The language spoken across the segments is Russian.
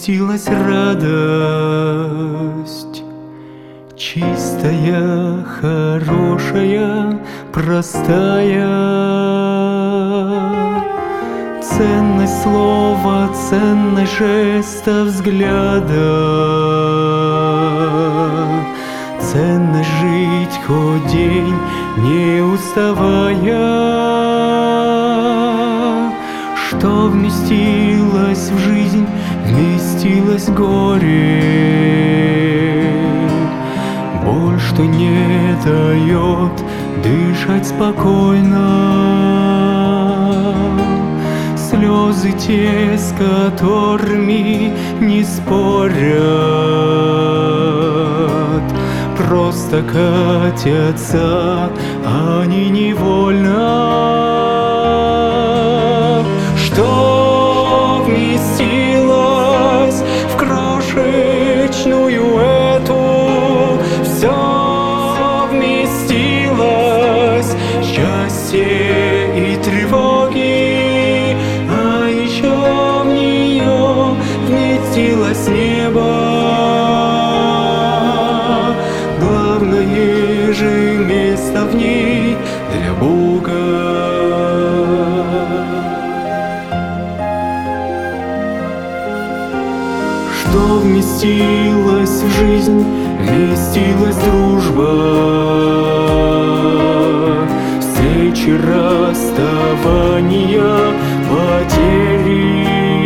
вместилась радость, чистая, хорошая, простая. Ценность слова, ценность жеста, взгляда, ценность жить хоть день, не уставая. Что вместилось в жизнь, вместилось горе. Боль, что не дает дышать спокойно. Слезы те, с которыми не спорят, просто катятся они невольно. Что вместилось в крошечную эту, все вместилось, счастье и тревоги, а еще в нее вместилось небо. Главное же место в ней для Бога. Что вместилось в жизнь, вместилась дружба, встречи, расставания, потери,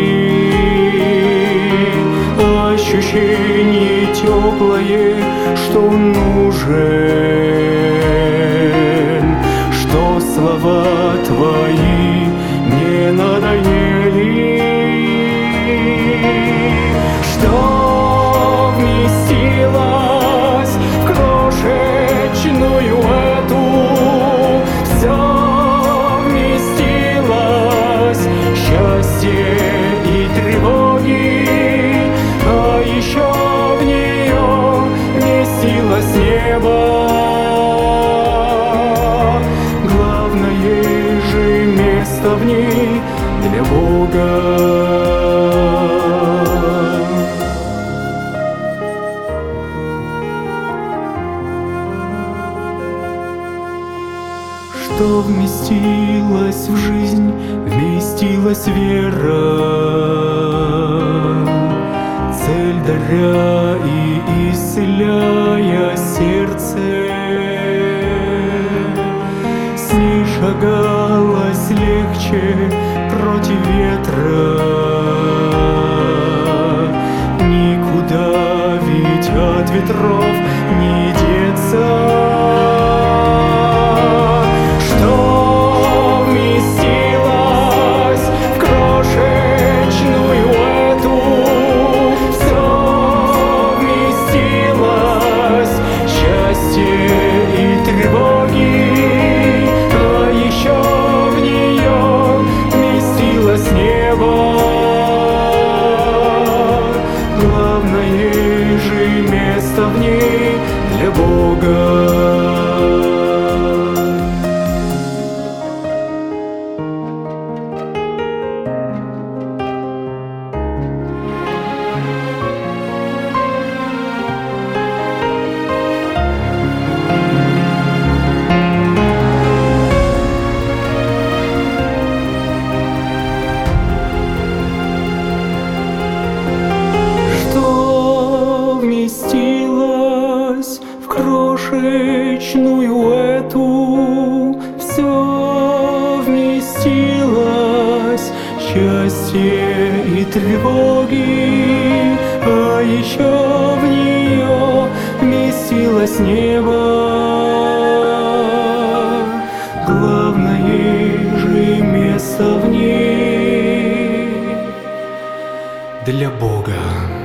ощущение теплое, что он нужен, что слова твои не надоели. Что вместилось в крошечную эту, все вместилось, счастье и тревоги, а еще в нее вместилось небо. Главное же место в ней для Бога. Что вместилась в жизнь, вместилась вера, цель даря и исцеляя сердце. С ней шагалось легче против ветра, никуда ведь от ветров не деться. Главное же место в ней для Бога. Вместилось в крошечную эту, все вместилось, счастье и тревоги, а еще в нее вместилось небо. Главное же место в ней для Бога.